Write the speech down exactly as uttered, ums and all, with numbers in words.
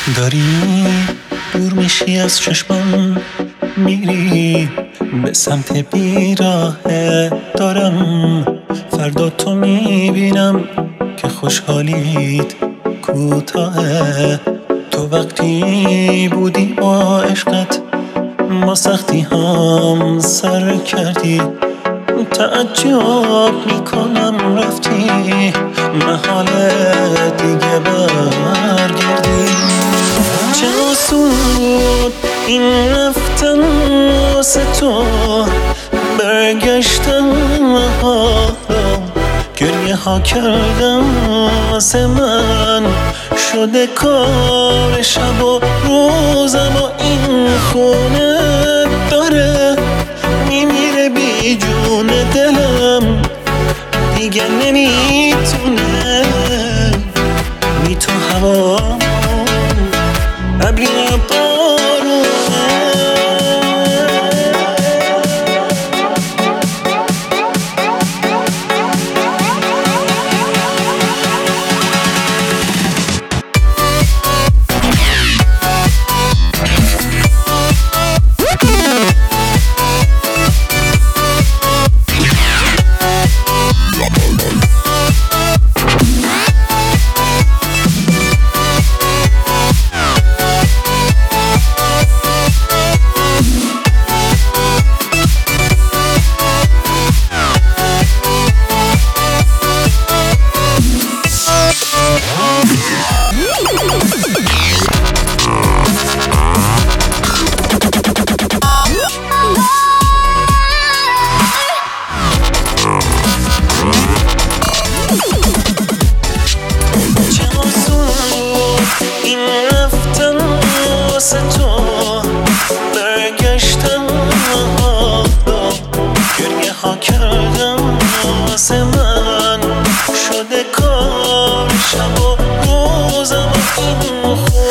داری دور میشی از چشمم، میری به سمت بیراهه. دارم فردا تو میبینم که خوشحالیت کوتاهه. تو وقتی بودی با عشقت ما سختی هم سر کردی. تعجب میکنم رفتی محال دیگه برگردی. چه آسون این رفتن واسه تو، برگشتن ها گریه ها کردم واسه من. شده کار شب و روزم و این خونه داره میمیره بی جون دلم. دیگه نمیتونه بی تو هوا ابری بارونه. کردم واسه من. شده کار شب و روزم و این